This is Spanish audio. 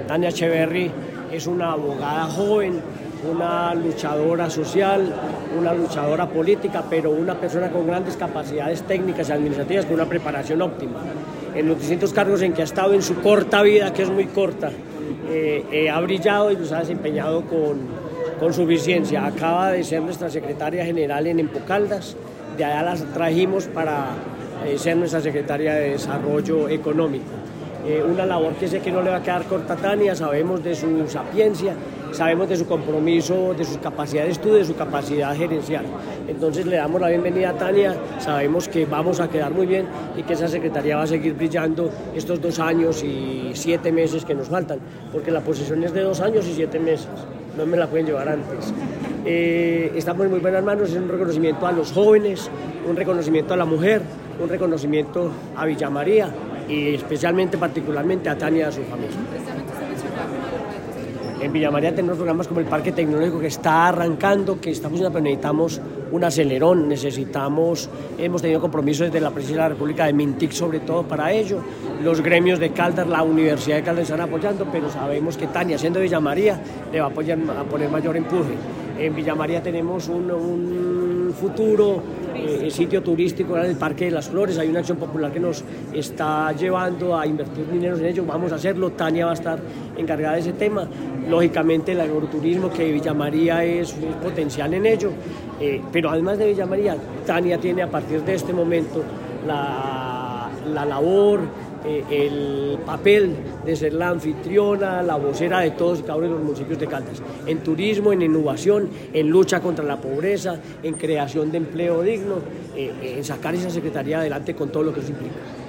Tania Echeverry es una abogada joven, una luchadora social, una luchadora política, pero una persona con grandes capacidades técnicas y administrativas, con una preparación óptima. En los distintos cargos en que ha estado en su corta vida, que es muy corta, ha brillado y nos ha desempeñado con suficiencia. Acaba de ser nuestra secretaria general en Empocaldas, de allá la trajimos para ser nuestra secretaria de Desarrollo Económico. Una labor que sé que no le va a quedar corta a Tania, sabemos de su sapiencia, sabemos de su compromiso, de sus capacidades de estudio, de su capacidad gerencial. Entonces le damos la bienvenida a Tania, sabemos que vamos a quedar muy bien y que esa secretaría va a seguir brillando estos 2 años y 7 meses que nos faltan, porque la posesión es de 2 años y 7 meses, no me la pueden llevar antes. Estamos en muy buenas manos, es un reconocimiento a los jóvenes, un reconocimiento a la mujer, un reconocimiento a Villa María y especialmente, particularmente a Tania y a su familia. En Villa María tenemos programas como el Parque Tecnológico que está arrancando, que está funcionando, pero necesitamos un acelerón, hemos tenido compromisos desde la Presidencia de la República de Mintic sobre todo para ello, los gremios de Caldas, la Universidad de Caldas están apoyando, pero sabemos que Tania, siendo Villa María, le va a poner mayor empuje. En Villa María tenemos un futuro sitio turístico en el Parque de las Flores, hay una acción popular que nos está llevando a invertir dinero en ello, vamos a hacerlo, Tania va a estar encargada de ese tema, lógicamente el agroturismo, que Villa María es potencial en ello, pero además de Villa María, Tania tiene a partir de este momento la labor, el papel de ser la anfitriona, la vocera de todos y cada uno de los municipios de Caldas, en turismo, en innovación, en lucha contra la pobreza, en creación de empleo digno, en sacar esa secretaría adelante con todo lo que eso implica.